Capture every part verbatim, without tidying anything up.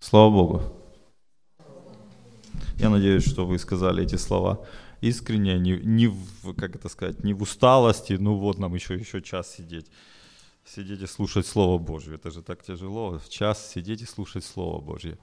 Слава Богу. Я надеюсь, что вы сказали эти слова искренне, не, не в, как это сказать, не в усталости, ну вот нам еще, еще час сидеть. Сидеть и слушать Слово Божье. Это же так тяжело. В час сидеть и слушать Слово Божье.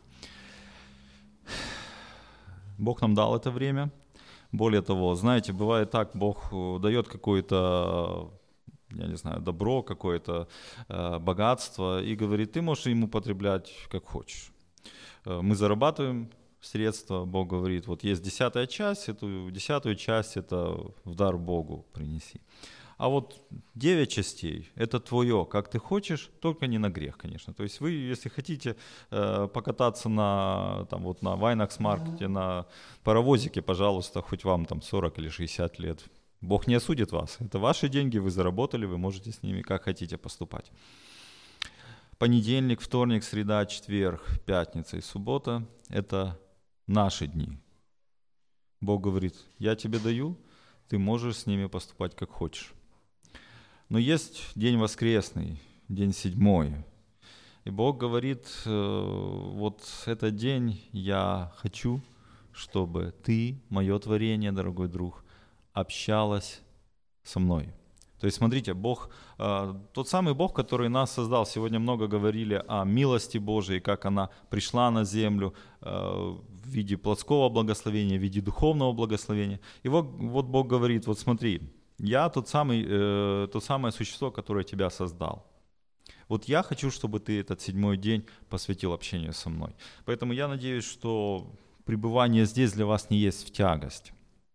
Бог нам дал это время. Более того, знаете, бывает так, Бог дает какое-то, я не знаю, добро, какое-то э, богатство и говорит, ты можешь ему потреблять как хочешь. Э, мы зарабатываем средства, Бог говорит, вот есть десятая часть, эту десятую часть это в дар Богу принеси. А вот девять частей – это твое, как ты хочешь, только не на грех, конечно. То есть вы, если хотите э, покататься на, там, вот на Вайнакс-маркете, на паровозике, пожалуйста, хоть вам там сорок или шестьдесят лет. Бог не осудит вас. Это ваши деньги, вы заработали, вы можете с ними как хотите поступать. Понедельник, вторник, среда, четверг, пятница и суббота – это наши дни. Бог говорит, я тебе даю, ты можешь с ними поступать как хочешь. Но есть день воскресный, день седьмой. И Бог говорит, вот этот день я хочу, чтобы ты, мое творение, дорогой друг, общалась со мной. То есть смотрите, Бог, тот самый Бог, который нас создал, сегодня много говорили о милости Божией, как она пришла на землю в виде плотского благословения, в виде духовного благословения. И вот, вот Бог говорит, вот смотри, я тот самый, э, то самое существо, которое тебя создал. Вот я хочу, чтобы ты этот седьмой день посвятил общению со мной. Поэтому я надеюсь, что пребывание здесь для вас не есть в тягость.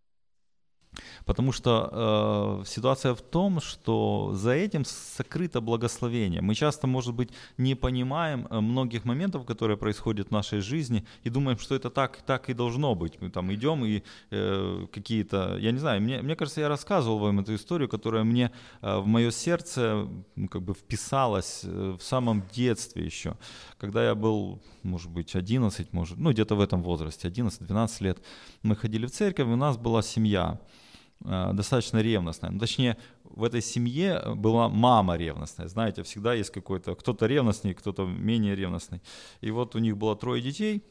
Потому что э, ситуация в том, что за этим сокрыто благословение. Мы часто, может быть, не понимаем многих моментов, которые происходят в нашей жизни, и думаем, что это так, так и должно быть. Мы там идем и э, какие-то, я не знаю, мне, мне кажется, я рассказывал вам эту историю, которая мне э, в мое сердце ну, как бы вписалась э, в самом детстве еще. Когда я был, может быть, одиннадцать, может, ну где-то в этом возрасте, одиннадцать-двенадцать лет, мы ходили в церковь, у нас была семья. Достаточно ревностная. Ну, точнее, в этой семье была мама ревностная. Знаете, всегда есть какой-то, кто-то ревностный, кто-то менее ревностный. И вот у них было трое детей,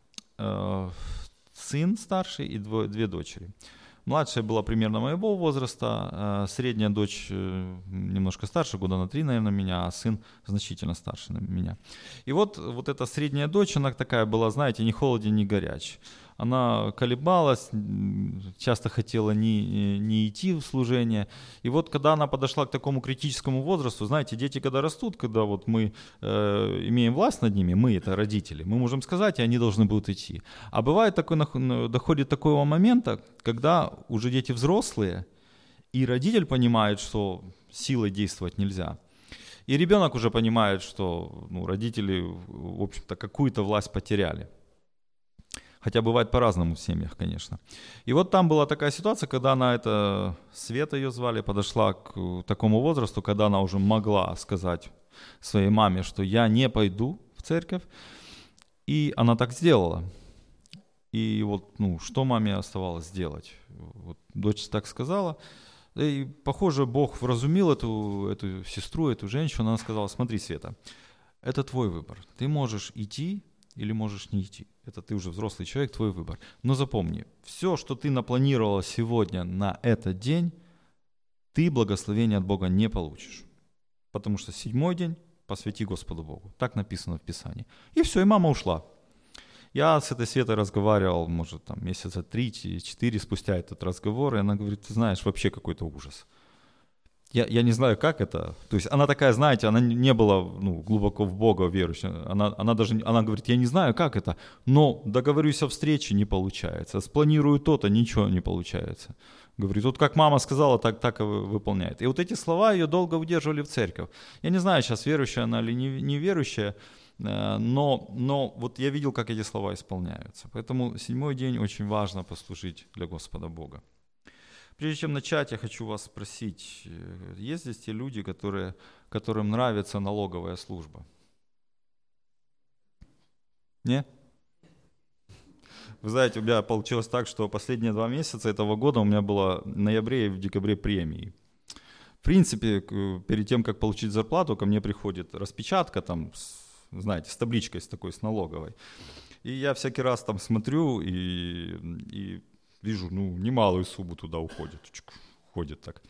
сын старший и двое, две дочери. Младшая была примерно моего возраста, средняя дочь немножко старше, года на три, наверное, меня, а сын значительно старше меня. И вот, вот эта средняя дочь, она такая была, знаете, ни холоден, ни горяч. Она колебалась, часто хотела не, не идти в служение. И вот когда она подошла к такому критическому возрасту, знаете, дети когда растут, когда вот мы э, имеем власть над ними, мы это родители, мы можем сказать, и они должны будут идти. А бывает такой, доходит такого момента, когда уже дети взрослые, и родитель понимает, что силой действовать нельзя. И ребенок уже понимает, что ну, родители, в общем-то, какую-то власть потеряли. Хотя бывает по-разному в семьях, конечно. И вот там была такая ситуация, когда она, это, Света ее звали, подошла к такому возрасту, когда она уже могла сказать своей маме, что я не пойду в церковь. И она так сделала. И вот, ну, что маме оставалось сделать? Вот дочь так сказала. И, похоже, Бог вразумил эту, эту сестру, эту женщину. Она сказала, смотри, Света, это твой выбор. Ты можешь идти или можешь не идти. Это ты уже взрослый человек, твой выбор. Но запомни, все, что ты напланировала сегодня на этот день, ты благословения от Бога не получишь. Потому что седьмой день посвяти Господу Богу. Так написано в Писании. И все, и мама ушла. Я с этой Светой разговаривал, может, там месяца три-четыре спустя этот разговор, и она говорит, ты знаешь, вообще какой-то ужас. Я, я не знаю, как это. То есть она такая, знаете, она не была ну, глубоко в Бога верующая. Она, она даже, она говорит, я не знаю, как это, но договорюсь о встрече, не получается. Спланирую то-то, ничего не получается. Говорит, вот как мама сказала, так, так и выполняет. И вот эти слова ее долго удерживали в церковь. Я не знаю, сейчас верующая она или не, не верующая, но, но вот я видел, как эти слова исполняются. Поэтому седьмой день очень важно послужить для Господа Бога. Прежде чем начать, я хочу вас спросить, есть здесь те люди, которые, которым нравится налоговая служба? Не? Вы знаете, у меня получилось так, что последние два месяца этого года у меня было в ноябре и в декабре премии. В принципе, перед тем, как получить зарплату, ко мне приходит распечатка там, с знаете, с табличкой с такой, с налоговой. И я всякий раз там смотрю и, и вижу, ну, немалую сумму туда уходит, уходит так.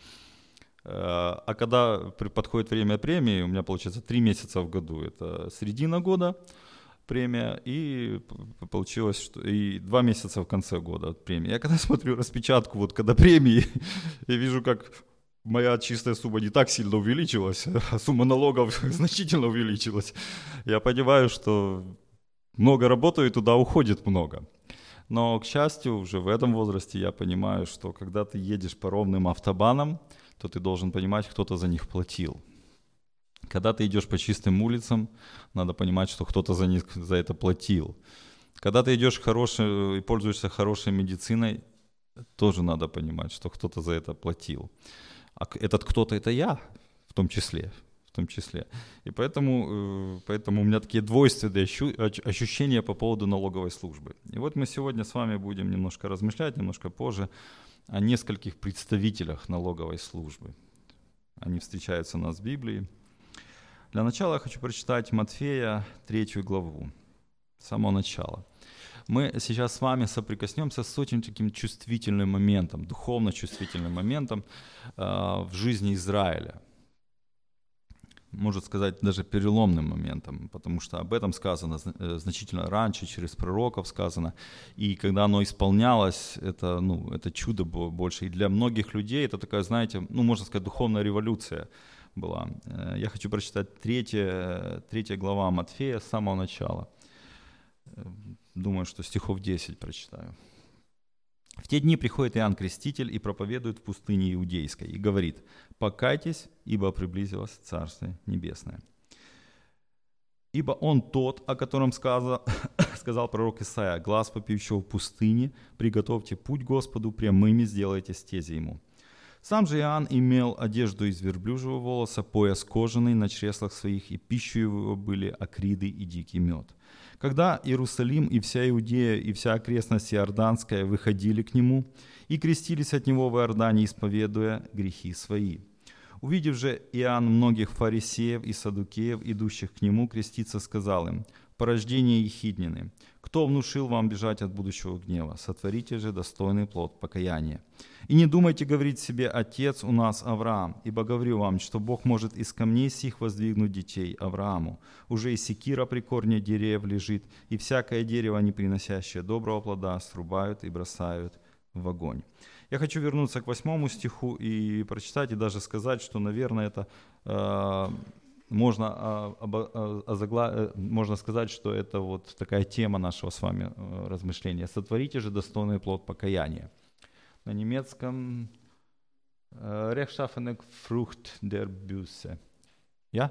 А когда подходит время премии, у меня получается три месяца в году, это середина года премия, и получилось, что и два месяца в конце года премии. Я когда смотрю распечатку, вот когда премии, я вижу, как моя чистая сумма не так сильно увеличилась, а сумма налогов значительно увеличилась. Я понимаю, что много работаю, и туда уходит много. Но, к счастью, уже в этом возрасте я понимаю, что когда ты едешь по ровным автобанам, то ты должен понимать, кто-то за них платил. Когда ты идешь по чистым улицам, надо понимать, что кто-то за них за это платил. Когда ты идешь хорошей, и пользуешься хорошей медициной, тоже надо понимать, что кто-то за это платил. А этот кто-то — это я, в том числе. В том числе. И поэтому, поэтому у меня такие двойственные ощущения по поводу налоговой службы. И вот мы сегодня с вами будем немножко размышлять, немножко позже, о нескольких представителях налоговой службы. Они встречаются у нас в Библии. Для начала я хочу прочитать Матфея третью главу, с самого начала. Мы сейчас с вами соприкоснемся с очень таким чувствительным моментом, духовно чувствительным моментом э, в жизни Израиля. Можно сказать, даже переломным моментом, потому что об этом сказано значительно раньше, через пророков сказано. И когда оно исполнялось, это, ну, это чудо было больше. И для многих людей это такая, знаете, ну, можно сказать, духовная революция была. Я хочу прочитать третья, третья глава Матфея с самого начала. Думаю, что стихов десять прочитаю. «В те дни приходит Иоанн Креститель и проповедует в пустыне Иудейской, и говорит: покайтесь, ибо приблизилось Царствие Небесное. Ибо он тот, о котором сказал, сказал пророк Исаия: глас вопиющего в пустыне, приготовьте путь Господу, прямыми сделайте стези ему. Сам же Иоанн имел одежду из верблюжьего волоса, пояс кожаный на чреслах своих, и пищей его были акриды и дикий мед. Когда Иерусалим и вся Иудея и вся окрестность Иорданская выходили к нему и крестились от него в Иордане, исповедуя грехи свои. Увидев же Иоанн многих фарисеев и саддукеев, идущих к нему креститься, сказал им: порождение ехиднины, кто внушил вам бежать от будущего гнева? Сотворите же достойный плод покаяния. И не думайте говорить себе: отец у нас Авраам, ибо говорю вам, что Бог может из камней сих воздвигнуть детей Аврааму. Уже и секира при корне деревьев лежит, и всякое дерево, не приносящее доброго плода, срубают и бросают в огонь». Я хочу вернуться к восьмому стиху и прочитать, и даже сказать, что, наверное, это... Э, Можно, озагла... можно сказать, что это вот такая тема нашего с вами размышления. «Сотворите же достойный плод покаяния». На немецком «Rechtschaffene Frucht der Buße». Я?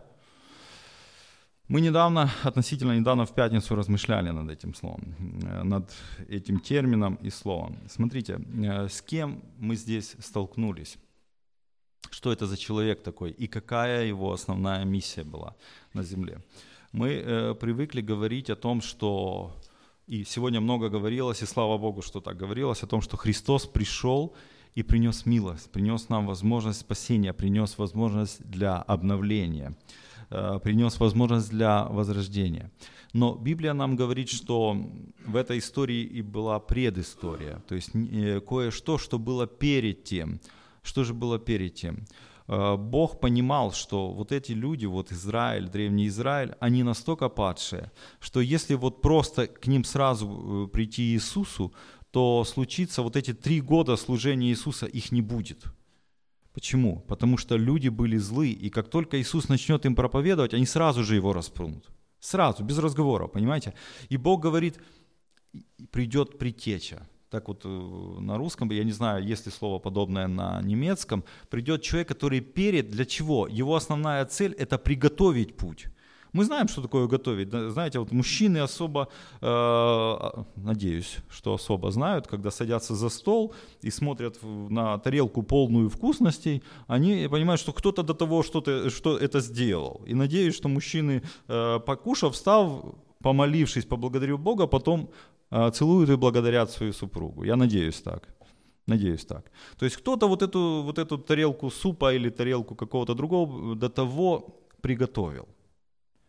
Мы недавно, относительно недавно в пятницу размышляли над этим словом, над этим термином и словом. Смотрите, с кем мы здесь столкнулись? Что это за человек такой и какая его основная миссия была на земле. Мы э, привыкли говорить о том, что, и сегодня много говорилось, и слава Богу, что так говорилось, о том, что Христос пришел и принес милость, принес нам возможность спасения, принес возможность для обновления, э, принес возможность для возрождения. Но Библия нам говорит, что в этой истории и была предыстория, то есть э, кое-что, что было перед тем. Что же было перед тем? Бог понимал, что вот эти люди, вот Израиль, древний Израиль, они настолько падшие, что если вот просто к ним сразу прийти Иисусу, то случится вот эти три года служения Иисуса, их не будет. Почему? Потому что люди были злы, и как только Иисус начнет им проповедовать, они сразу же его расплюнут. Сразу, без разговора, понимаете? И Бог говорит, придет предтеча. Так вот на русском, я не знаю, есть ли слово подобное на немецком, придет человек, который перед, для чего? Его основная цель – это приготовить путь. Мы знаем, что такое готовить. Знаете, вот мужчины особо, э, надеюсь, что особо знают, когда садятся за стол и смотрят на тарелку полную вкусностей, они понимают, что кто-то до того что-то, что это сделал. И надеюсь, что мужчины, э, покушав, встав, помолившись, поблагодарив Бога, потом целуют и благодарят свою супругу. Я надеюсь так. Надеюсь так. То есть кто-то вот эту, вот эту тарелку супа или тарелку какого-то другого до того приготовил.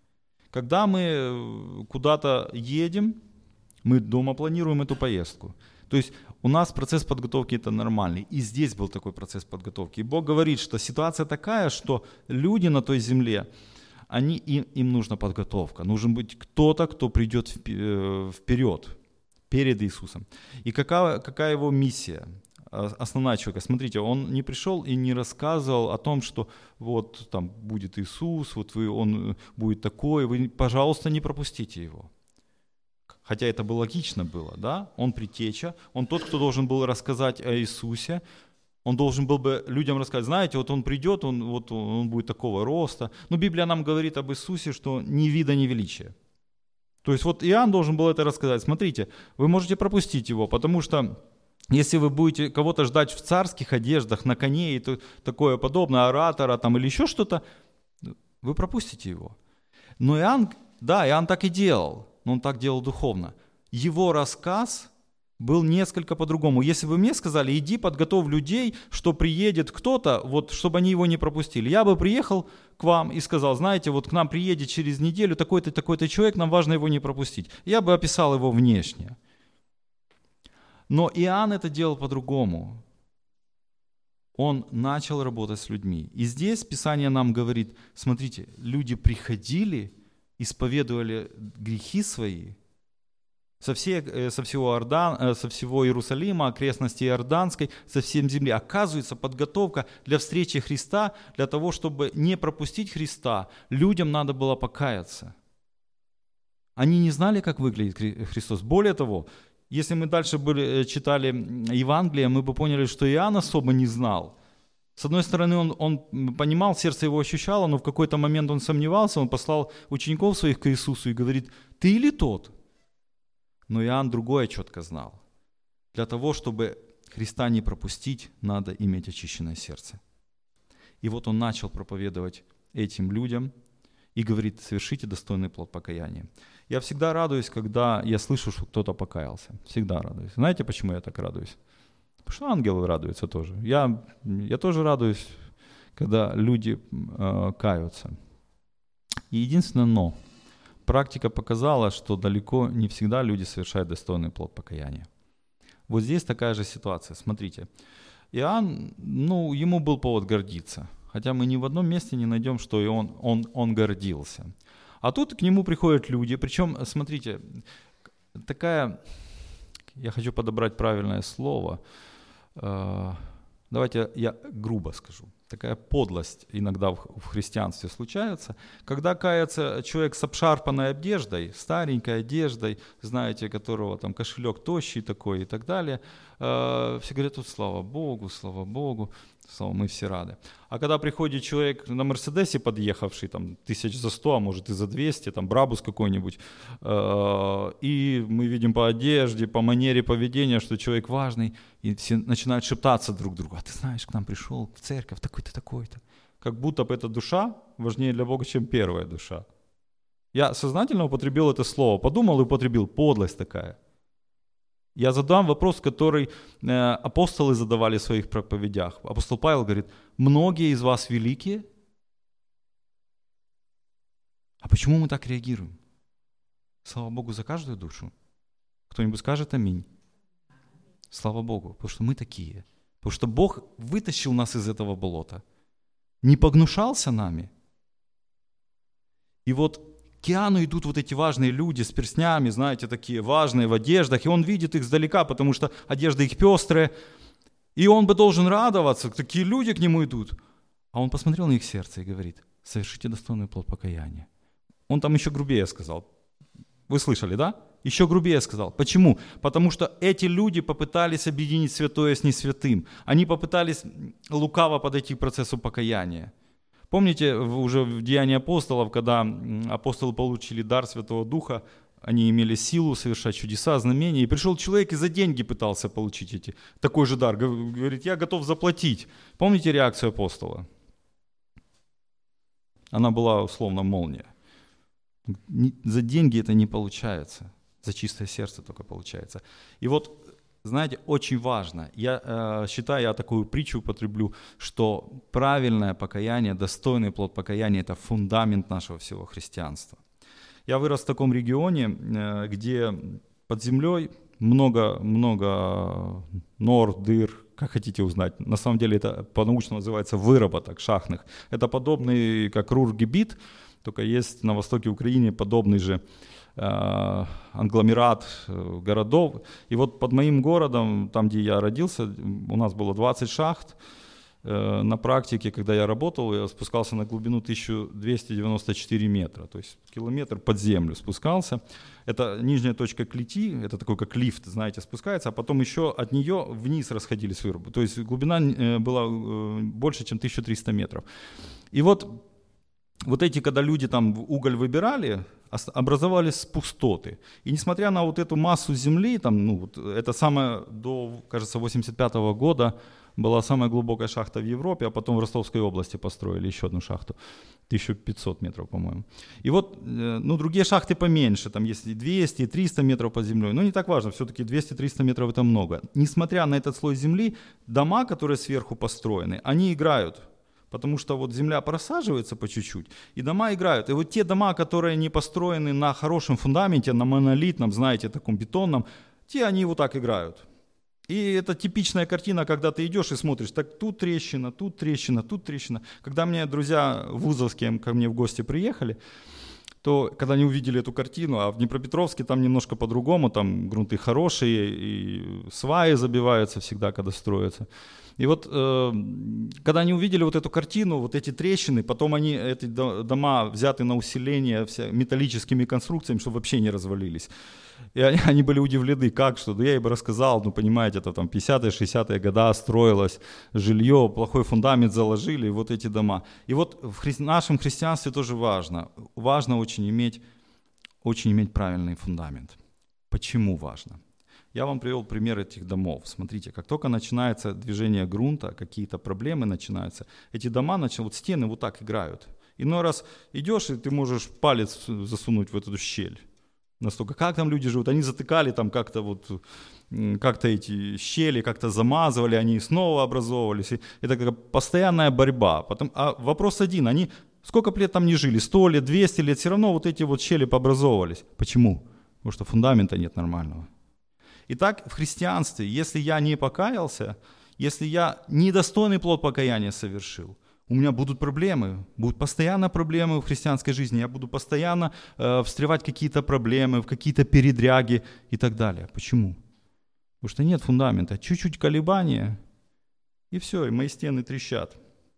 Когда мы куда-то едем, мы дома планируем эту поездку. То есть у нас процесс подготовки это нормальный. И здесь был такой процесс подготовки. И Бог говорит, что ситуация такая, что люди на той земле, они, им, им нужна подготовка. Нужен быть кто-то, кто придет вперед, перед Иисусом. И какая, какая его миссия? Основная человека. Смотрите, он не пришел и не рассказывал о том, что вот там будет Иисус, вот вы, он будет такой, вы, пожалуйста, не пропустите его. Хотя это бы логично было, да? Он предтеча, он тот, кто должен был рассказать о Иисусе, он должен был бы людям рассказать, знаете, вот он придет, он, вот он будет такого роста. Но Библия нам говорит об Иисусе, что ни вида, ни величия. То есть вот Иоанн должен был это рассказать. Смотрите, вы можете пропустить его, потому что если вы будете кого-то ждать в царских одеждах, на коне и то, такое подобное, оратора там, или еще что-то, вы пропустите его. Но Иоанн, да, Иоанн так и делал, но он так делал духовно. Его рассказ был несколько по-другому. Если бы мне сказали, иди подготовь людей, что приедет кто-то, вот, чтобы они его не пропустили, я бы приехал к вам и сказал, знаете, вот к нам приедет через неделю такой-то, такой-то человек, нам важно его не пропустить. Я бы описал его внешне. Но Иоанн это делал по-другому. Он начал работать с людьми. И здесь Писание нам говорит, смотрите, люди приходили, исповедовали грехи свои со, всей, со, всего, Иордан, со всего Иерусалима, окрестности Иорданской, со всей земли. Оказывается, подготовка для встречи Христа, для того, чтобы не пропустить Христа, людям надо было покаяться. Они не знали, как выглядит Христос. Более того, если мы дальше были, читали Евангелие, мы бы поняли, что Иоанн особо не знал. С одной стороны, он, он понимал, сердце его ощущало, но в какой-то момент он сомневался, он послал учеников своих к Иисусу и говорит, ты или тот? Но Иоанн другое четко знал. Для того, чтобы Христа не пропустить, надо иметь очищенное сердце. И вот он начал проповедовать этим людям и говорит, совершите достойный плод покаяния. Я всегда радуюсь, когда я слышу, что кто-то покаялся. Всегда радуюсь. Знаете, почему я так радуюсь? Потому что ангелы радуются тоже. Я, я тоже радуюсь, когда люди э, каются. И единственное но. Практика показала, что далеко не всегда люди совершают достойный плод покаяния. Вот здесь такая же ситуация. Смотрите. Иоанн, ну, ему был повод гордиться. Хотя мы ни в одном месте не найдем, что и он, он, он гордился. А тут к нему приходят люди. Причем, смотрите, такая, я хочу подобрать правильное слово, давайте я грубо скажу. Такая подлость иногда в христианстве случается, когда кается человек с обшарпанной одеждой, старенькой одеждой, знаете, которого там кошелек тощий такой и так далее. Все говорят, тут слава Богу, слава Богу, слава, мы все рады. А когда приходит человек на Мерседесе подъехавший, там, тысяч за сто, а может и за двести, там, Брабус какой-нибудь, и мы видим по одежде, по манере поведения, что человек важный, и все начинают шептаться друг другу, а ты знаешь, к нам пришел в церковь такой-то, такой-то. Как будто бы эта душа важнее для Бога, чем первая душа. Я сознательно употребил это слово, подумал и употребил, подлость такая. Я задам вопрос, который э, апостолы задавали в своих проповедях. Апостол Павел говорит, многие из вас великие. А почему мы так реагируем? Слава Богу за каждую душу. Кто-нибудь скажет аминь. Слава Богу, потому что мы такие. Потому что Бог вытащил нас из этого болота. Не погнушался нами. И вот к Иоанну идут вот эти важные люди с перстнями, знаете, такие важные в одеждах, и он видит их сдалека, потому что одежды их пестрые, и он бы должен радоваться, такие люди к нему идут. А он посмотрел на их сердце и говорит, совершите достойный плод покаяния. Он там еще грубее сказал. Вы слышали, да? Еще грубее сказал. Почему? Потому что эти люди попытались объединить святое с несвятым. Они попытались лукаво подойти к процессу покаяния. Помните уже в Деянии апостолов, когда апостолы получили дар Святого Духа, они имели силу совершать чудеса, знамения, и пришел человек и за деньги пытался получить эти, такой же дар. Говорит, я готов заплатить. Помните реакцию апостола? Она была условно молния. За деньги это не получается, за чистое сердце только получается. И вот, знаете, очень важно, я э, считаю, я такую притчу употреблю, что правильное покаяние, достойный плод покаяния – это фундамент нашего всего христианства. Я вырос в таком регионе, э, где под землей много-много нор, дыр, как хотите узнать. На самом деле это по-научному называется выработок шахтных. Это подобный, как Руhr-Гебит, только есть на востоке Украины подобный же э, англомерат э, городов. И вот под моим городом, там, где я родился, у нас было двадцать шахт. Э, на практике, когда я работал, я спускался на глубину тысяча двести девяносто четыре метра, то есть километр под землю спускался. Это нижняя точка клети, это такой как лифт, знаете, спускается, а потом еще от нее вниз расходились вырубы. То есть глубина э, была э, больше, чем тысяча триста метров. И вот Вот эти, когда люди там уголь выбирали, образовались пустоты. И несмотря на вот эту массу земли, там, ну, вот, это самое до, кажется, восемьдесят пятого года была самая глубокая шахта в Европе, а потом в Ростовской области построили еще одну шахту, тысяча пятьсот метров, по-моему. И вот, ну, другие шахты поменьше, там есть и двести, и триста метров под землей, но не так важно, все-таки двести-триста метров это много. Несмотря на этот слой земли, дома, которые сверху построены, они играют. Потому что вот земля просаживается по чуть-чуть, и дома играют. И вот те дома, которые не построены на хорошем фундаменте, на монолитном, знаете, таком бетонном, те они вот так играют. И это типичная картина, когда ты идешь и смотришь, так тут трещина, тут трещина, тут трещина. Когда мне друзья вузовские ко мне в гости приехали, то когда они увидели эту картину, а в Днепропетровске там немножко по-другому, там грунты хорошие, и сваи забиваются всегда, когда строятся. И вот э, когда они увидели вот эту картину, вот эти трещины, потом они, эти дома взяты на усиление вся, металлическими конструкциями, чтобы вообще не развалились. И они, они были удивлены, как что, да я им рассказал, ну понимаете, это там пятидесятые-шестидесятые годы строилось жилье, плохой фундамент заложили, вот эти дома. И вот в хри- нашем христианстве тоже важно, важно очень иметь, очень иметь правильный фундамент. Почему важно? Я вам привел пример этих домов. Смотрите, как только начинается движение грунта, какие-то проблемы начинаются, эти дома, начинают, вот стены вот так играют. Иной раз идешь, и ты можешь палец засунуть в эту щель. Настолько, как там люди живут, они затыкали там как-то вот, как-то эти щели, как-то замазывали, они снова образовывались. И это как постоянная борьба. Потом, а вопрос один, они сколько лет там не жили, сто лет, двести лет, все равно вот эти вот щели пообразовывались. Почему? Потому что фундамента нет нормального. Итак, в христианстве, если я не покаялся, если я недостойный плод покаяния совершил, у меня будут проблемы, будут постоянно проблемы в христианской жизни, я буду постоянно э, встревать в какие-то проблемы, в какие-то передряги и так далее. Почему? Потому что нет фундамента, чуть-чуть колебания, и все, и мои стены трещат.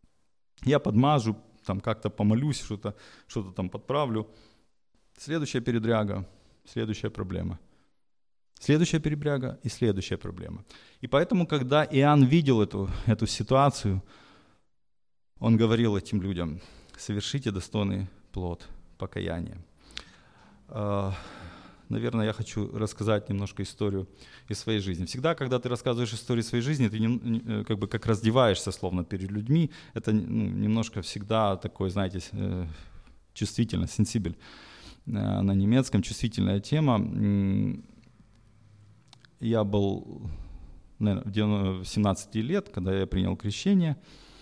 Я подмажу, там как-то помолюсь, что-то, что-то там подправлю. Следующая передряга, следующая проблема. Следующая передряга и следующая проблема. И поэтому, когда Иоанн видел эту, эту ситуацию, он говорил этим людям: совершите достойный плод покаяния. Наверное, я хочу рассказать немножко историю из своей жизни. Всегда, когда ты рассказываешь историю своей жизни, ты не, как бы как раздеваешься словно перед людьми. Это ну, немножко всегда такой, знаете, чувствительно, сенсибель на немецком, чувствительная тема. Я был, наверное, в семнадцать лет, когда я принял крещение,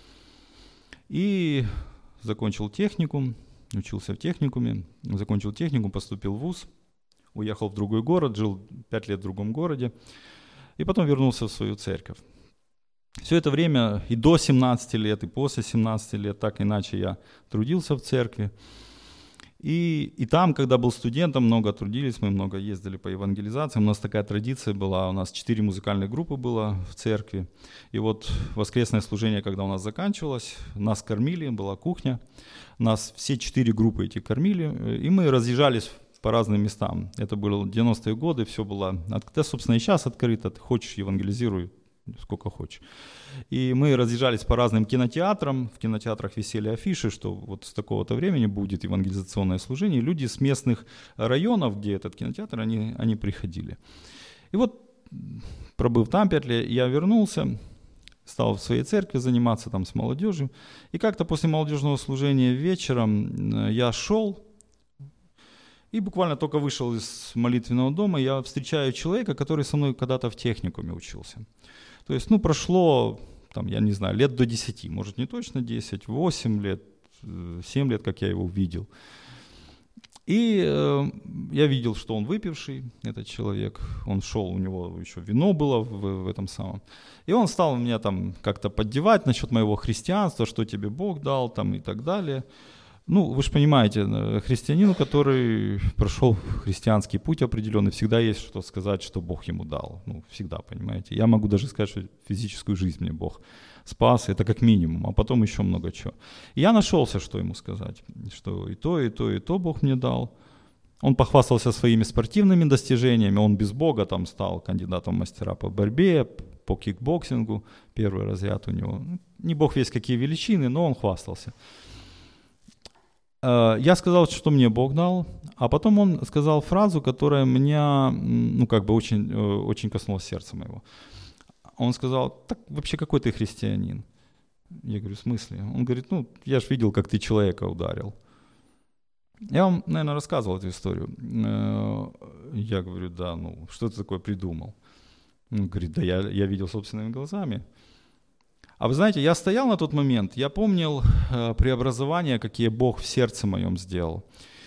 и закончил техникум, учился в техникуме, закончил техникум, поступил в вуз, уехал в другой город, жил пять лет в другом городе, и потом вернулся в свою церковь. Все это время, и до семнадцати лет, и после семнадцати лет, так иначе я трудился в церкви. И, и там, когда был студентом, много трудились, мы много ездили по евангелизациям. У нас такая традиция была, у нас четыре музыкальные группы было в церкви. И вот воскресное служение, когда у нас заканчивалось, нас кормили, была кухня. Нас все четыре группы эти кормили, и мы разъезжались по разным местам. Это были девяностые годы, все было открыто, собственно, и сейчас открыто. Ты хочешь, евангелизируй, сколько хочешь. И мы разъезжались по разным кинотеатрам, в кинотеатрах висели афиши, что вот с такого-то времени будет евангелизационное служение, и люди с местных районов, где этот кинотеатр, они, они приходили. И вот, пробыв там пять лет, я вернулся, стал в своей церкви заниматься там с молодежью, и как-то после молодежного служения вечером я шел, и буквально только вышел из молитвенного дома, я встречаю человека, который со мной когда-то в техникуме учился. То есть, ну, прошло, там, я не знаю, лет до десяти, может, не точно десять, восемь лет, семь лет, как я его увидел. И э, я видел, что он выпивший, этот человек. Он шел, у него еще вино было в, в этом самом. И он стал меня там как-то поддевать насчет моего христианства, что тебе Бог дал там и так далее. Ну, вы же понимаете, христианину, который прошел христианский путь определенный, всегда есть что сказать, что Бог ему дал. Ну, всегда, понимаете. Я могу даже сказать, что физическую жизнь мне Бог спас, это как минимум, а потом еще много чего. И я нашелся, что ему сказать, что и то, и то, и то Бог мне дал. Он похвастался своими спортивными достижениями, он без Бога там стал кандидатом в мастера по борьбе, по кикбоксингу, первый разряд у него. Не Бог весть какие величины, но он хвастался. Я сказал, что мне Бог дал, а потом он сказал фразу, которая меня, ну, как бы очень, очень коснулась сердца моего. Он сказал: так вообще какой ты христианин? Я говорю: в смысле? Он говорит: ну, я же видел, как ты человека ударил. Я вам, наверное, рассказывал эту историю. Я говорю: да, ну, что ты такое придумал? Он говорит: да я, я видел собственными глазами. А вы знаете, я стоял на тот момент, я помнил э, преобразования, какие Бог в сердце моем сделал.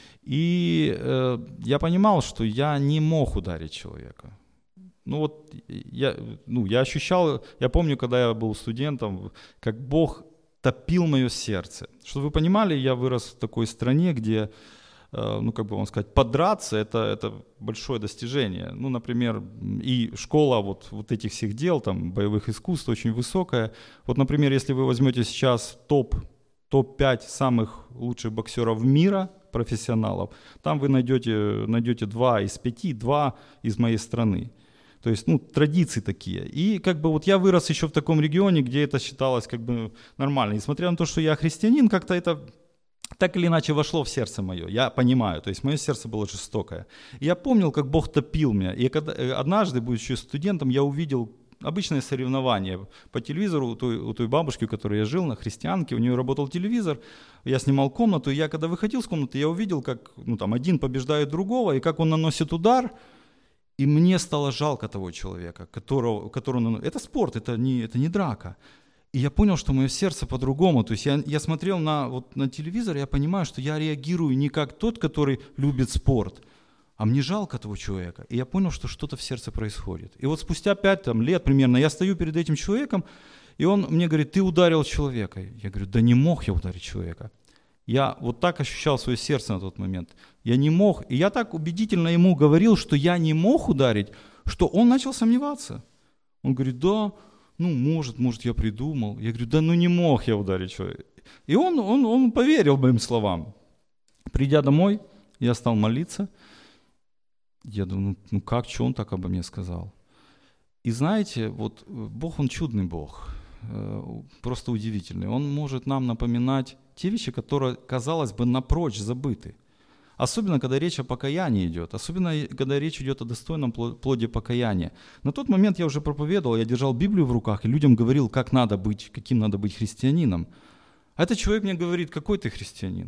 И э, я понимал, что я не мог ударить человека. Ну вот я, ну, я ощущал, я помню, когда я был студентом, как Бог топил мое сердце. Чтобы вы понимали, я вырос в такой стране, где, э, ну как бы вам сказать, подраться это, это большое достижение. Ну, например, и школа вот, вот этих всех дел, там, боевых искусств очень высокая. Вот, например, если вы возьмете сейчас топ, топ пять самых лучших боксеров мира, профессионалов, там вы найдете, найдете два из пяти, два из моей страны. То есть, ну, традиции такие. И как бы вот я вырос еще в таком регионе, где это считалось как бы нормально. Несмотря на то, что я христианин, как-то это так или иначе вошло в сердце мое. Я понимаю, то есть мое сердце было жестокое. И я помнил, как Бог топил меня. И когда, однажды, будучи студентом, я увидел обычное соревнование по телевизору у той, у той бабушки, у которой я жил, на христианке. У нее работал телевизор, я снимал комнату. И я когда выходил с комнаты, я увидел, как ну, там, один побеждает другого, и как он наносит удар. И мне стало жалко того человека, которого, которого это спорт, это не, это не драка. И я понял, что мое сердце по-другому. То есть я, я смотрел на, вот, на телевизор, я понимаю, что я реагирую не как тот, который любит спорт, а мне жалко того человека. И я понял, что что-то в сердце происходит. И вот спустя пять там, лет примерно я стою перед этим человеком, и он мне говорит: ты ударил человека. Я говорю: да не мог я ударить человека. Я вот так ощущал свое сердце на тот момент. Я не мог. И я так убедительно ему говорил, что я не мог ударить, что он начал сомневаться. Он говорит: да, ну может, может я придумал. Я говорю: да ну не мог я ударить человека. И он, он, он поверил моим словам. Придя домой, я стал молиться. Я думаю, ну как, что он так обо мне сказал? И знаете, вот Бог, Он чудный Бог. Просто удивительный. Он может нам напоминать те вещи, которые, казалось бы, напрочь забыты. Особенно, когда речь о покаянии идет. Особенно, когда речь идет о достойном плоде покаяния. На тот момент я уже проповедовал, я держал Библию в руках и людям говорил, как надо быть, каким надо быть христианином. А этот человек мне говорит: какой ты христианин?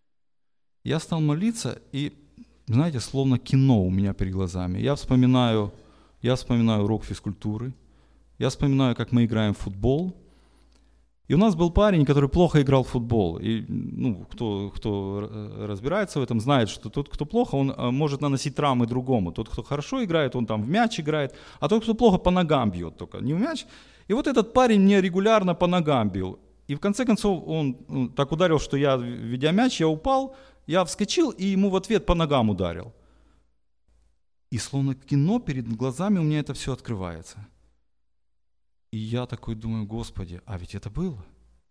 Я стал молиться, и, знаете, словно кино у меня перед глазами. Я вспоминаю, я вспоминаю урок физкультуры. Я вспоминаю, как мы играем в футбол. И у нас был парень, который плохо играл в футбол. И ну, кто, кто разбирается в этом, знает, что тот, кто плохо, он может наносить травмы другому. Тот, кто хорошо играет, он там в мяч играет, а тот, кто плохо, по ногам бьет только, не в мяч. И вот этот парень мне регулярно по ногам бил. И в конце концов он так ударил, что я, ведя мяч, я упал, я вскочил и ему в ответ по ногам ударил. И словно кино перед глазами у меня это все открывается. И я такой думаю: Господи, а ведь это было.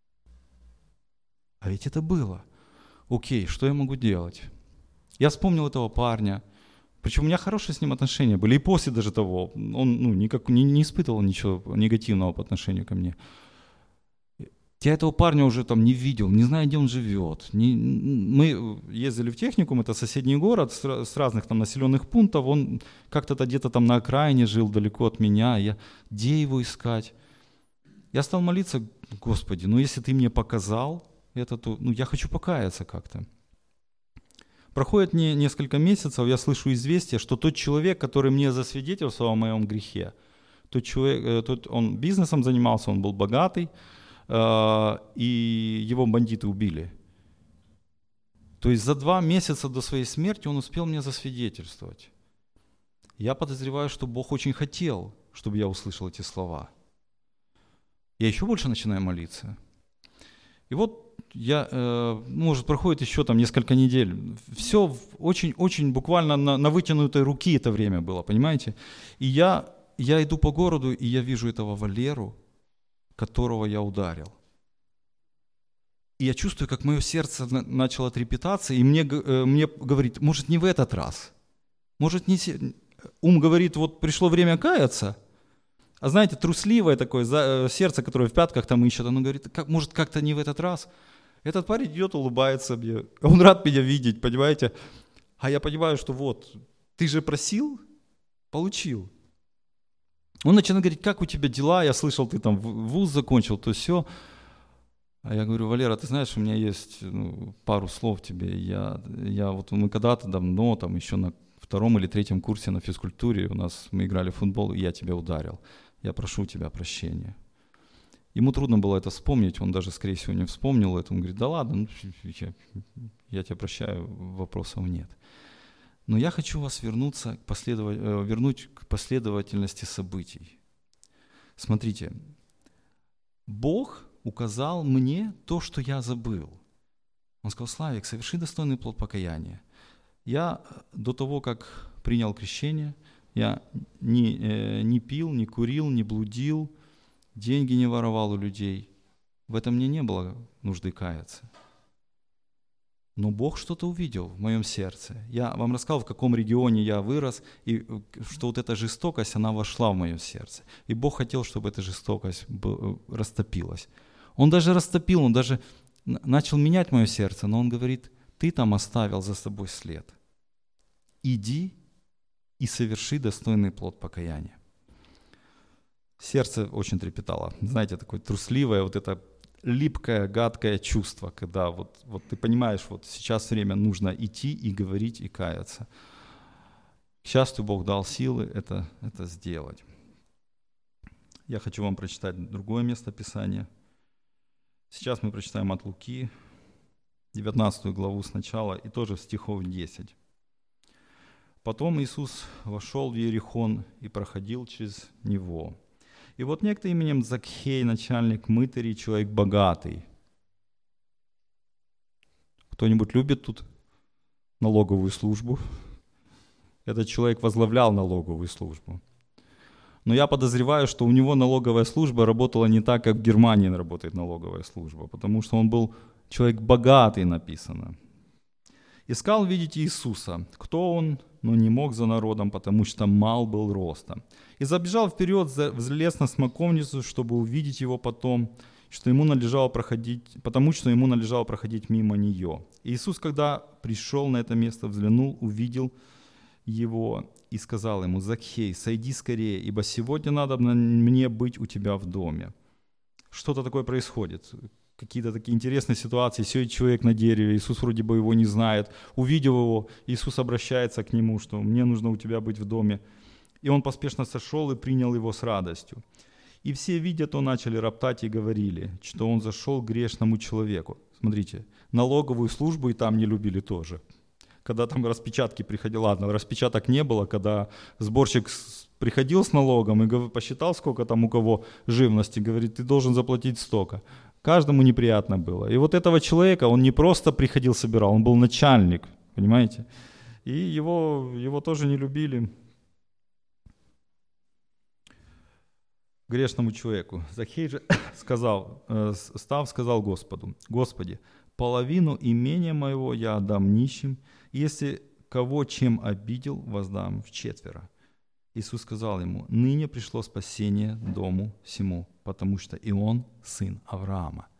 А ведь это было. Окей, что я могу делать? Я вспомнил этого парня. Причем у меня хорошие с ним отношения были. И после даже того. Он ну, никак, не, не испытывал ничего негативного по отношению ко мне. Я этого парня уже там не видел, не знаю, где он живет. Не, мы ездили в техникум, это соседний город, с, с разных там населенных пунктов. Он как-то где-то там на окраине жил, далеко от меня. Я, где его искать? Я стал молиться: Господи, ну если ты мне показал это, то ну, я хочу покаяться как-то. Проходит не, несколько месяцев, я слышу известие, что тот человек, который мне засвидетельствовал о моем грехе, тот человек, тот, он бизнесом занимался, он был богатый, и его бандиты убили. То есть за два месяца до своей смерти он успел мне засвидетельствовать. Я подозреваю, что Бог очень хотел, чтобы я услышал эти слова. Я еще больше начинаю молиться. И вот я, э, может, проходит еще там несколько недель. Все очень-очень буквально на, на вытянутой руки это время было, понимаете? И я, я иду по городу, и я вижу этого Валеру, которого я ударил. И я чувствую, как мое сердце начало трепетаться, и мне, э, мне говорит, может, не в этот раз. Может, не... Ум говорит, вот пришло время каяться, а знаете, трусливое такое сердце, которое в пятках там ищет, оно говорит, как, может, как-то не в этот раз. Этот парень идет, улыбается мне, он рад меня видеть, понимаете? А я понимаю, что вот, ты же просил, получил. Он начинает говорить, как у тебя дела, я слышал, ты там вуз закончил, то все. А я говорю, Валера, ты знаешь, у меня есть ну, пару слов тебе. Я, я вот мы когда-то давно, там еще на втором или третьем курсе на физкультуре у нас мы играли в футбол, и я тебя ударил. Я прошу тебя прощения. Ему трудно было это вспомнить, он даже, скорее всего, не вспомнил это. Он говорит, да ладно, ну, я, я тебя прощаю, вопросов нет. Но я хочу вас вернуться к последов... вернуть к последовательности событий. Смотрите, Бог указал мне то, что я забыл. Он сказал, Славик, соверши достойный плод покаяния. Я до того, как принял крещение, я не, э, не пил, не курил, не блудил, деньги не воровал у людей. В этом мне не было нужды каяться. Но Бог что-то увидел в моем сердце. Я вам рассказал, в каком регионе я вырос, и что вот эта жестокость, она вошла в мое сердце. И Бог хотел, чтобы эта жестокость растопилась. Он даже растопил, он даже начал менять мое сердце, но он говорит, ты там оставил за собой след. Иди и соверши достойный плод покаяния. Сердце очень трепетало. Знаете, такое трусливое, вот это липкое, гадкое чувство, когда вот, вот ты понимаешь, вот сейчас время нужно идти и говорить, и каяться. К счастью, Бог дал силы это, это сделать. Я хочу вам прочитать другое место Писания. Сейчас мы прочитаем от Луки, девятнадцатую главу сначала, и тоже стихов десять. Потом Иисус вошел в Иерихон и проходил через него. И вот некто именем Закхей, начальник мытарей, человек богатый. Кто-нибудь любит тут налоговую службу? Этот человек возглавлял налоговую службу. Но я подозреваю, что у него налоговая служба работала не так, как в Германии работает налоговая служба, потому что он был человек богатый, написано. Искал видеть Иисуса. Кто он? Но не мог за народом, потому что мал был ростом. И забежал вперед, взлез на смоковницу, чтобы увидеть его потом, что ему належало проходить, потому что ему належало проходить мимо нее. И Иисус, когда пришел на это место, взглянул, увидел его и сказал ему: «Закхей, сойди скорее, ибо сегодня надо мне быть у тебя в доме». Что-то такое происходит. Какие-то такие интересные ситуации. Сидит человек на дереве, Иисус вроде бы его не знает. Увидев его, Иисус обращается к нему, что «мне нужно у тебя быть в доме». И он поспешно сошел и принял его с радостью. И все, видя то, начали роптать и говорили, что он зашел к грешному человеку. Смотрите, налоговую службу и там не любили тоже. Когда там распечатки приходили, ладно, распечаток не было, когда сборщик приходил с налогом и посчитал, сколько там у кого живности, говорит, ты должен заплатить столько. Каждому неприятно было. И вот этого человека, он не просто приходил, собирал, он был начальник, понимаете? И его, его тоже не любили. Грешному человеку. Закхей же сказал, став, сказал Господу: «Господи, половину имения моего я отдам нищим, и если кого чем обидел, воздам вчетверо». Иисус сказал ему: «Ныне пришло спасение дому сему, потому что и он сын Авраама».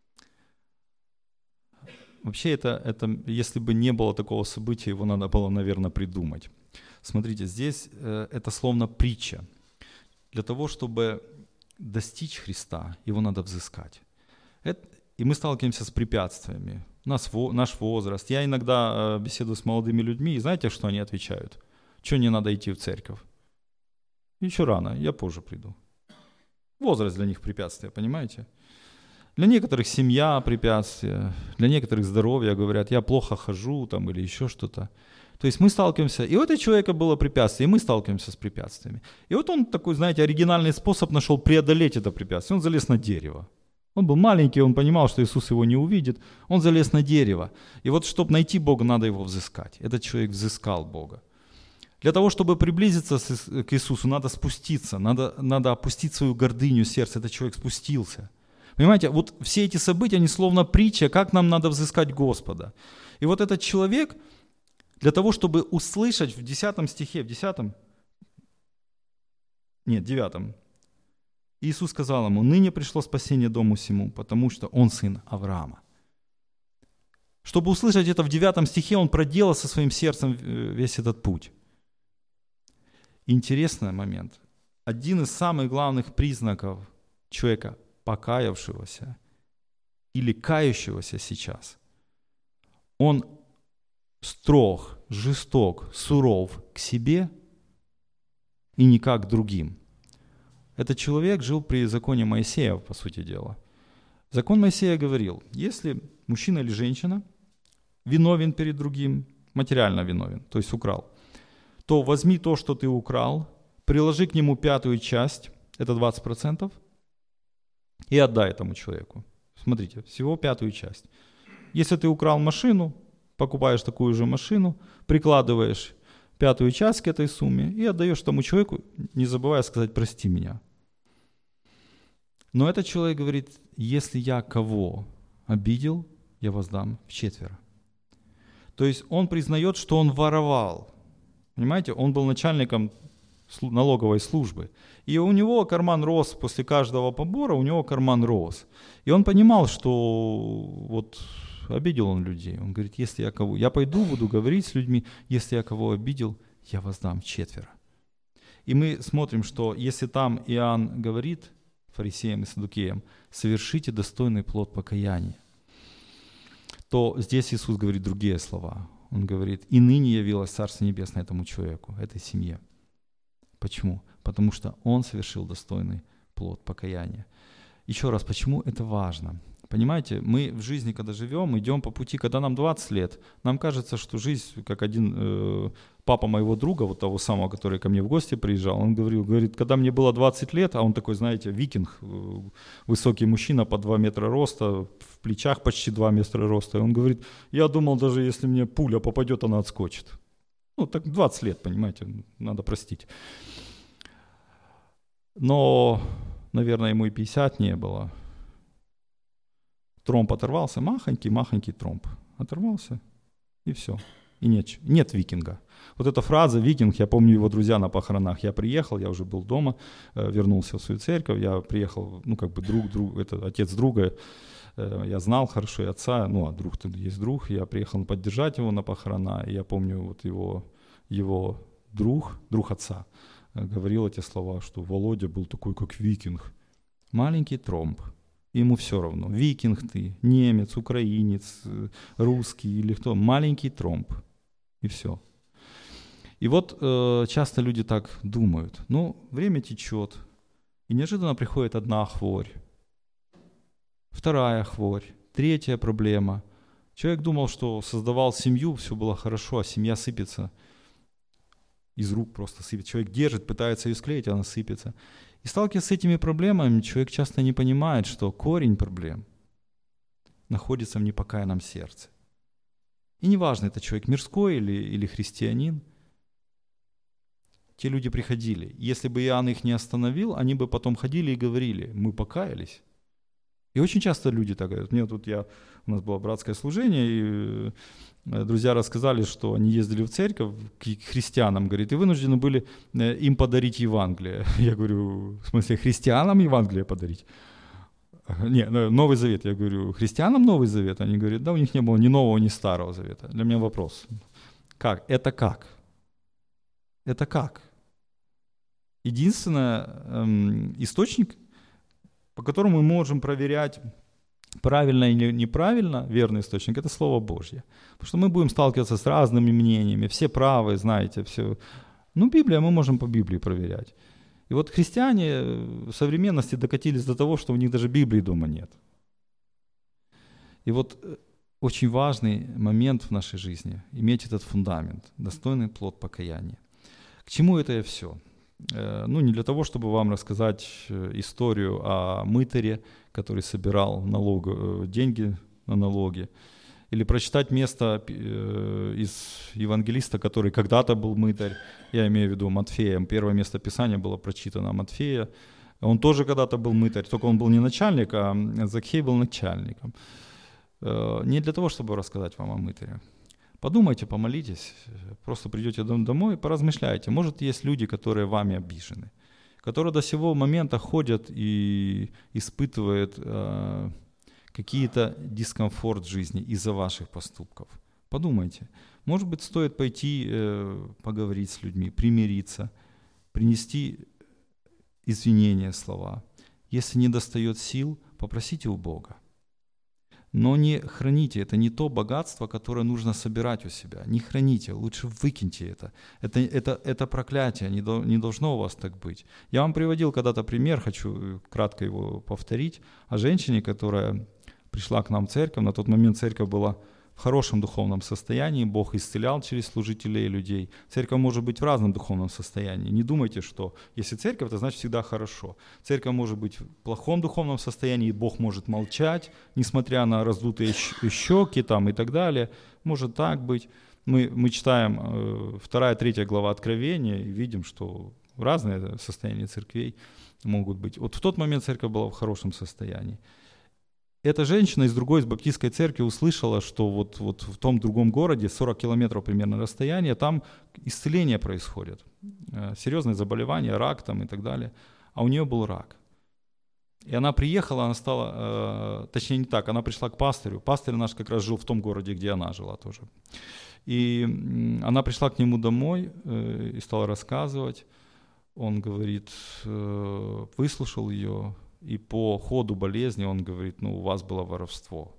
Вообще, это, это, если бы не было такого события, его надо было, наверное, придумать. Смотрите, здесь э, это словно притча. Для того, чтобы достичь Христа, его надо взыскать. Это, и мы сталкиваемся с препятствиями. У нас во, наш возраст. Я иногда э, беседую с молодыми людьми, и знаете, что они отвечают? Что не надо идти в церковь? Еще рано, я позже приду. Возраст для них препятствие, понимаете? Для некоторых семья препятствие, для некоторых здоровье, говорят, я плохо хожу там или еще что-то. То есть мы сталкиваемся, и у этого человека было препятствие, и мы сталкиваемся с препятствиями. И вот он такой, знаете, оригинальный способ нашел преодолеть это препятствие. Он залез на дерево. Он был маленький, он понимал, что Иисус его не увидит. Он залез на дерево. И вот чтобы найти Бога, надо его взыскать. Этот человек взыскал Бога. Для того, чтобы приблизиться к Иисусу, надо спуститься, надо, надо опустить свою гордыню сердца. Этот человек спустился. Понимаете, вот все эти события, они словно притча, как нам надо взыскать Господа. И вот этот человек, для того, чтобы услышать в десятом стихе, в десятом, нет, девятом, Иисус сказал ему, ныне пришло спасение дому сему, потому что он сын Авраама. Чтобы услышать это в девятом стихе, он проделал со своим сердцем весь этот путь. Интересный момент. Один из самых главных признаков человека, покаявшегося или кающегося сейчас, он строг, жесток, суров к себе и никак к другим. Этот человек жил при законе Моисея, по сути дела. Закон Моисея говорил, если мужчина или женщина виновен перед другим, материально виновен, то есть украл, то возьми то, что ты украл, приложи к нему пятую часть, это двадцать процентов, и отдай этому человеку. Смотрите, всего пятую часть. Если ты украл машину, покупаешь такую же машину, прикладываешь пятую часть к этой сумме и отдаешь тому человеку, не забывая сказать «прости меня». Но этот человек говорит, если я кого обидел, я воздам вчетверо. То есть он признает, что он воровал. Понимаете, он был начальником налоговой службы. И у него карман рос после каждого побора, у него карман рос. И он понимал, что вот обидел он людей. Он говорит, если я кого... Я пойду, буду говорить с людьми, если я кого обидел, я воздам четверо. И мы смотрим, что если там Иоанн говорит фарисеям и саддукеям, совершите достойный плод покаяния, то здесь Иисус говорит другие слова. Он говорит, и ныне явилось Царство Небесное этому человеку, этой семье. Почему? Потому что он совершил достойный плод покаяния. Еще раз, почему это важно? Понимаете, мы в жизни, когда живем, идем по пути, когда нам двадцать лет, нам кажется, что жизнь, как один э, папа моего друга, вот того самого, который ко мне в гости приезжал, он говорил, говорит, когда мне было двадцать лет, а он такой, знаете, викинг, э, высокий мужчина по два метра роста, в плечах почти два метра роста, и он говорит, я думал, даже если мне пуля попадет, она отскочит. Ну, так двадцать лет, понимаете, надо простить. Но, наверное, ему и пятьдесят не было. Тромб оторвался, махонький, махонький тромб. Оторвался, и все. И нет, нет викинга. Вот эта фраза «викинг», я помню его друзья на похоронах. Я приехал, я уже был дома, вернулся в свою церковь, я приехал, ну, как бы друг, друг, это отец друга, я знал хорошо и отца, ну, а друг тут есть друг, я приехал поддержать его на похорона, и я помню вот его, его друг, друг отца, говорил эти слова, что Володя был такой, как викинг. Маленький тромб. Ему все равно, викинг ты, немец, украинец, русский или кто, маленький тромб. И все. И вот э, часто люди так думают. Ну, время течет, и неожиданно приходит одна хворь, вторая хворь, третья проблема. Человек думал, что создавал семью, все было хорошо, а семья сыпется. Из рук просто сыпется. Человек держит, пытается ее склеить, она сыпется. И сталкиваясь с этими проблемами, человек часто не понимает, что корень проблем находится в непокаянном сердце. И неважно, это человек мирской или, или христианин, те люди приходили. Если бы Иоанн их не остановил, они бы потом ходили и говорили, мы покаялись. И очень часто люди так говорят. Мне тут я, у нас было братское служение, и друзья рассказали, что они ездили в церковь к христианам, говорит, и вынуждены были им подарить Евангелие. Я говорю, в смысле, христианам Евангелие подарить? Не, Новый Завет. Я говорю, христианам Новый Завет? Они говорят, да, у них не было ни Нового, ни Старого Завета. Для меня вопрос. Как? Это как? Это как? Единственный эм, источник, по которому мы можем проверять, правильно или неправильно, верный источник, это Слово Божье. Потому что мы будем сталкиваться с разными мнениями, все правы, знаете, все. Ну, Библия, мы можем по Библии проверять. И вот христиане в современности докатились до того, что у них даже Библии дома нет. И вот очень важный момент в нашей жизни – иметь этот фундамент, достойный плод покаяния. К чему это я все? Ну, не для того, чтобы вам рассказать историю о мытаре, который собирал налог, деньги на налоги, или прочитать место из евангелиста, который когда-то был мытарь, я имею в виду Матфея, первое место Писания было прочитано Матфея, он тоже когда-то был мытарь, только он был не начальник, а Закхей был начальником. Не для того, чтобы рассказать вам о мытаре. Подумайте, помолитесь, просто придете домой и поразмышляйте. Может, есть люди, которые вами обижены, которые до сего момента ходят и испытывают э, какие-то дискомфорт в жизни из-за ваших поступков. Подумайте. Может быть, стоит пойти э, поговорить с людьми, примириться, принести извинения, слова. Если не достает сил, попросите у Бога. Но не храните, это не то богатство, которое нужно собирать у себя. Не храните, лучше выкиньте это. Это, это, это проклятие, не, до, не должно у вас так быть. Я вам приводил когда-то пример, хочу кратко его повторить, о женщине, которая пришла к нам в церковь. На тот момент церковь была в хорошем духовном состоянии, Бог исцелял через служителей и людей. Церковь может быть в разном духовном состоянии. Не думайте, что если церковь, это значит всегда хорошо. Церковь может быть в плохом духовном состоянии, и Бог может молчать, несмотря на раздутые щеки там, и так далее. Может так быть. Мы, мы читаем э, вторая, третья глава Откровения и видим, что разные состояния церквей могут быть. Вот в тот момент церковь была в хорошем состоянии. Эта женщина из другой, из баптистской церкви услышала, что вот, вот в том другом городе, сорок километров примерно расстояние, там исцеление происходит. Серьезные заболевания, рак там и так далее. А у нее был рак. И она приехала, она стала, точнее не так, она пришла к пастырю. Пастырь наш как раз жил в том городе, где она жила тоже. И она пришла к нему домой и стала рассказывать. Он говорит, выслушал ее. И по ходу болезни он говорит, ну, у вас было воровство.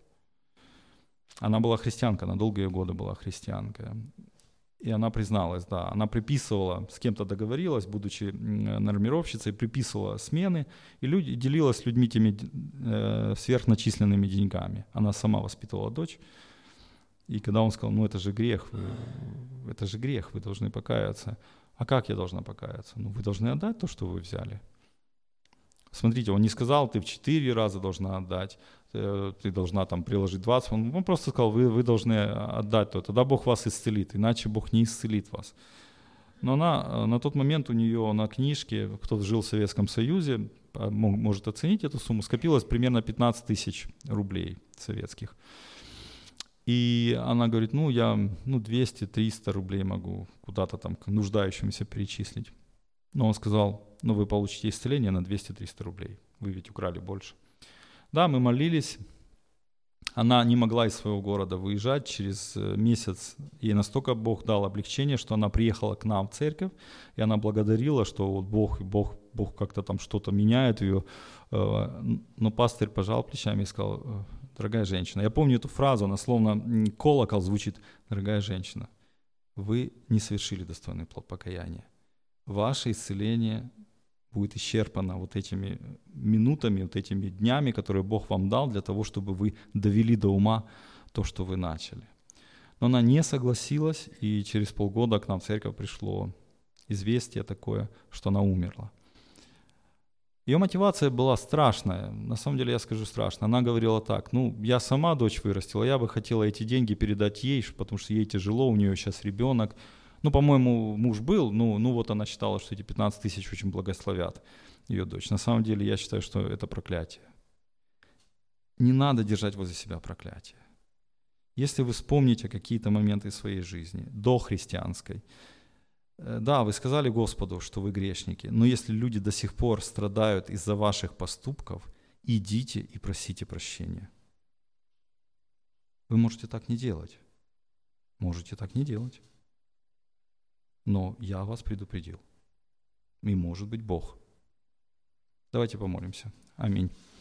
Она была христианка, она долгие годы была христианка. И она призналась, да, она приписывала, с кем-то договорилась, будучи нормировщицей, приписывала смены, и люди, делилась с людьми теми э, сверхначисленными деньгами. Она сама воспитывала дочь. И когда он сказал, ну, это же грех, вы, это же грех, вы должны покаяться. А как я должна покаяться? Ну, вы должны отдать то, что вы взяли. Смотрите, он не сказал, ты в четыре раза должна отдать, ты, ты должна там приложить двадцать, он, он просто сказал, вы, вы должны отдать то, тогда Бог вас исцелит, иначе Бог не исцелит вас. Но она, на тот момент у нее на книжке, кто жил в Советском Союзе, может оценить эту сумму, скопилось примерно пятнадцать тысяч рублей советских. И она говорит, ну я ну, двести-триста рублей могу куда-то там к нуждающимся перечислить. Но он сказал, ну вы получите исцеление на двести-триста рублей, вы ведь украли больше. Да, мы молились, она не могла из своего города выезжать, через месяц ей настолько Бог дал облегчение, что она приехала к нам в церковь, и она благодарила, что вот Бог, Бог, Бог как-то там что-то меняет ее. Но пастырь пожал плечами и сказал, дорогая женщина, я помню эту фразу, она словно колокол звучит, дорогая женщина, вы не совершили достойный плод покаяния. Ваше исцеление будет исчерпано вот этими минутами, вот этими днями, которые Бог вам дал для того, чтобы вы довели до ума то, что вы начали. Но она не согласилась, и через полгода к нам в церковь пришло известие такое, что она умерла. Ее мотивация была страшная, на самом деле я скажу страшно. Она говорила так, ну я сама дочь вырастила, я бы хотела эти деньги передать ей, потому что ей тяжело, у нее сейчас ребенок. Ну, по-моему, муж был, ну, ну вот она считала, что эти пятнадцать тысяч очень благословят ее дочь. На самом деле я считаю, что это проклятие. Не надо держать возле себя проклятие. Если вы вспомните какие-то моменты своей жизни, дохристианской, да, вы сказали Господу, что вы грешники, но если люди до сих пор страдают из-за ваших поступков, идите и просите прощения. Вы можете так не делать. Можете так не делать. Но я вас предупредил. И может быть Бог. Давайте помолимся. Аминь.